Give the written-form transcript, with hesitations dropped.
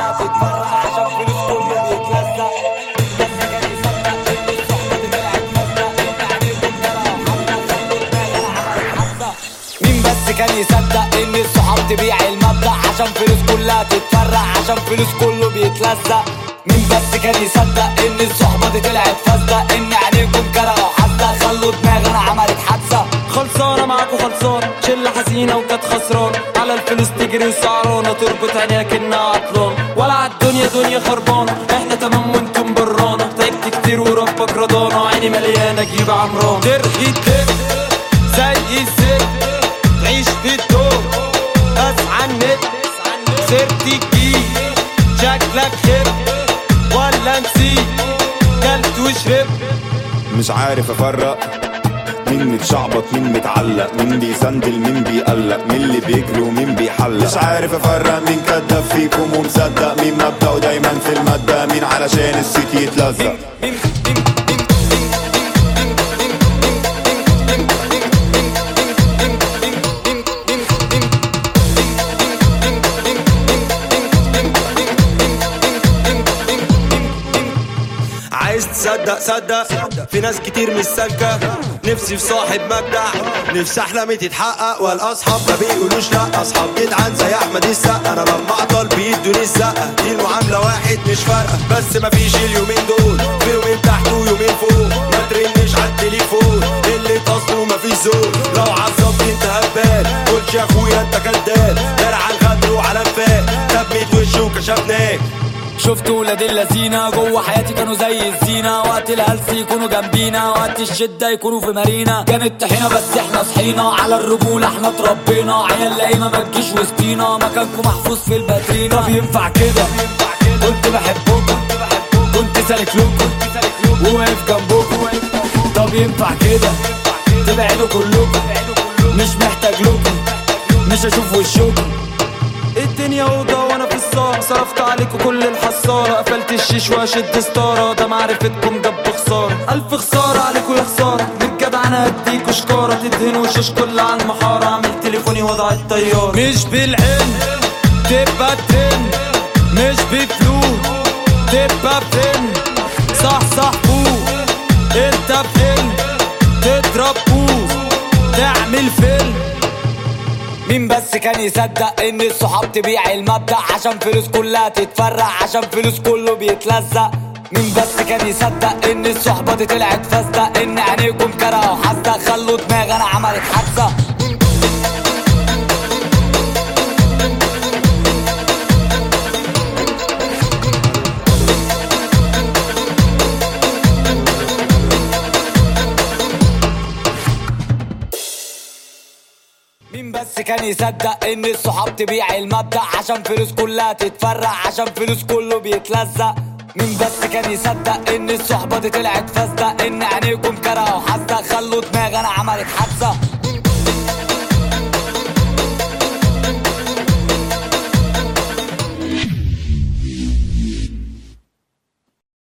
كلها تتفرق عشان فلوس كله بيتلزق. مين بس كان يصدق ان الصحاب تبيع المبدأ عشان فلوس كلها تتفرق عشان فلوس كله بيتلزق. مين بس كان يصدق ان الصحبة دي طلعت فاسدة، ان عينيكم كرهوا حاسة خلوا دماغنا عملت حادثة. خلصانة معاكوا خلصانة شلة حزينة وكانت خسرانة، على الفلوس تجري وسعرانة تربط عينيها كأنها عطلانة، ولا عالدنيا دنيا خربانة احنا تمام وانتم برانة. تعبت كتير وربك رضانا، عيني مليانة جيب عمران. ترغي الدب زي الزب تعيش في الدور اسعى النت سرت الجيل شكلك خير ولا نسيت كلت وشرب. مش عارف افرق مين متشعبط مين متعلق، مين بيسندل مين بيقلق، مين اللي بيجري ومين بيحلق. مش عارف افرق مين كداب فيكم ومصدق، مين مبدأه دايما في المادة، مين علشان السيت يتلزق. عايز تصدق صدق في ناس كتير مش سالكة، نفسي في صاحب مبدع، نفسي احلامي تتحقق. والاصحاب ما بيقولوش لا، اصحاب جدعان زي احمد السقا، انا لما اعطل بيدوني الزقة، دي المعاملة واحد مش فارقة. بس ما فيش اليومين دول، في يومين تحت ويومين فوق، ما ترنش على التليفون اللي تصله ما فيش زول. لو عصبت انت هبال قولش يا اخويا انت كداب، درع الغدر وعلى انفاق تبت وش وكشفناك. شفت ولاد اللذينة جوه حياتي كانوا زي الزينة، وقت الهلس يكونوا جنبينا، وقت الشدة يكونوا في مارينا. كانت طحينة بس احنا صحينا، على الرجولة احنا اتربينا، عيال لقينا ما تجيش وسطينا، مكانكم محفوظ في الباترينا. طب ينفع كده كنت بحبكم كنت سالك لكم وواقف جنبكم. طب ينفع كده تبعدوا كلكم مش محتاج لكم، مش هشوف وشكم. الدنيا اوضه وانا في الصاله، صرفت عليكم كل الحصاله، قفلت الشيش واشد ستاره، ده معرفتكم جاب خساره. الف خساره عليكم يا خساره، بالجدع انا هديكوا شكاره، تدهنوا وشوش كل على المحاره، اعمل تليفوني وضع الطياره. مش بالعلم تبقى ترن، مش بفلوس تبقى بفن، صح فوق انت بفيلم تضرب بوز تعمل فيلم. مين بس كان يصدق ان الصحاب تبيع المبدأ عشان فلوس كلها تتفرق عشان فلوس كله بيتلزق. مين بس كان يصدق ان الصحبة دي طلعت فاسدة، ان عينيكم كرهوا حاسة خلوا دماغنا عملت حادثة. مين بس كان يصدق ان الصحاب تبيع المبدأ عشان فلوس كلها تتفرق عشان فلوس كله بيتلزق. مين بس كان يصدق ان الصحبة دي طلعت فاسدة، ان عينيكم كرهوا حاسة خلوا دماغنا عملت حادثة.